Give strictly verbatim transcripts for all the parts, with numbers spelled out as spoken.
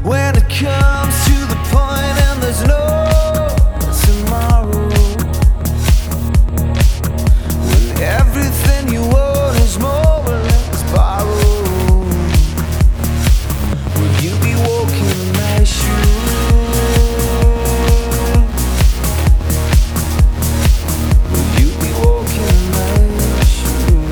When it comes to the point and there's no tomorrow, when everything you own is more or less borrowed, will you be walking in my shoes? Will you be walking in my shoes?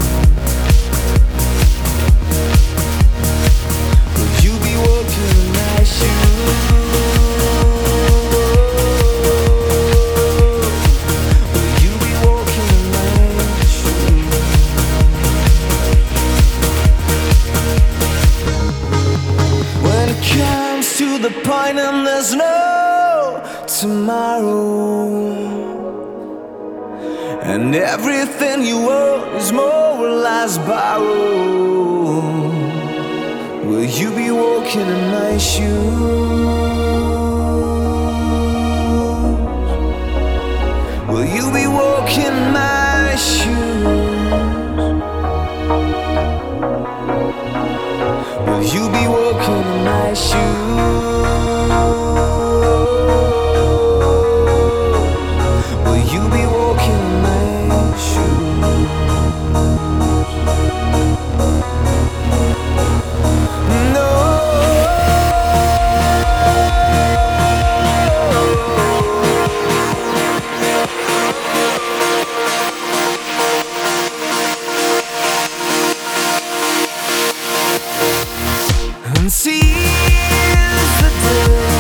Will you be walking in my shoes? Will you be walking in my shoes? When it comes to the point and there's no tomorrow, and everything you own is more or less borrowed, will you be walking in my shoes? Will you be walking in my shoes? Will you be walking in my shoes? Will you be walking in my shoes? No. And seize the day.